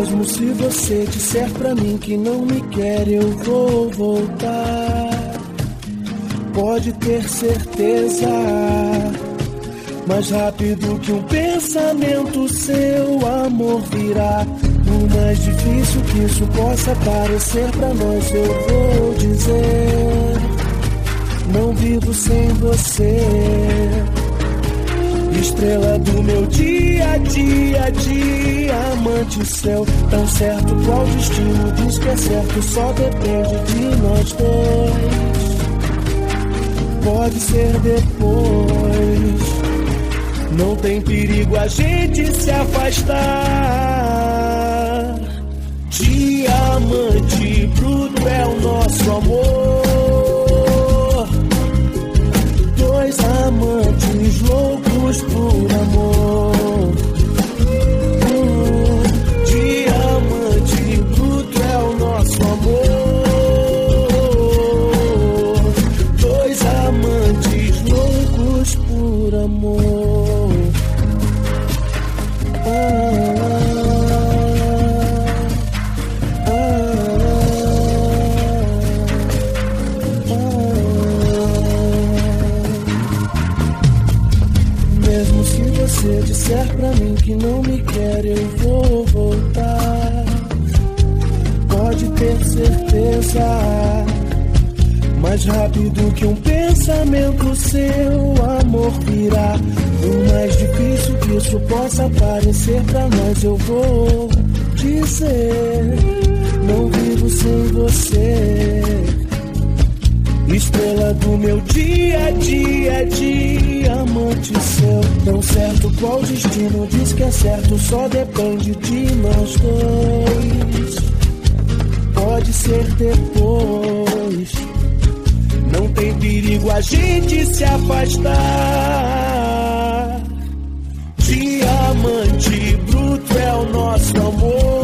Mesmo se você disser pra mim que não me quer, eu vou voltar. Pode ter certeza, mais rápido que um pensamento, seu amor virá. Por mais difícil que isso possa parecer pra nós, eu vou dizer: não vivo sem você. Estrela do meu dia a dia, diamante céu. Tão certo qual destino diz que é certo, só depende de nós dois. Pode ser depois, não tem perigo a gente se afastar. Diamante bruto é o nosso amor, dois amantes loucos por amor. Diamante bruto é o nosso amor, dois amantes loucos por amor. Mesmo se você disser pra mim que não me quer, eu vou voltar. Pode ter certeza, mais rápido que um pensamento, seu amor virá. Por mais difícil que isso possa parecer pra nós, eu vou dizer: não vivo sem você. Estrela do meu dia a dia, diamante céu. Tão certo qual destino diz que é certo, só depende de nós dois. Pode ser depois, não tem perigo a gente se afastar. Diamante bruto é o nosso amor,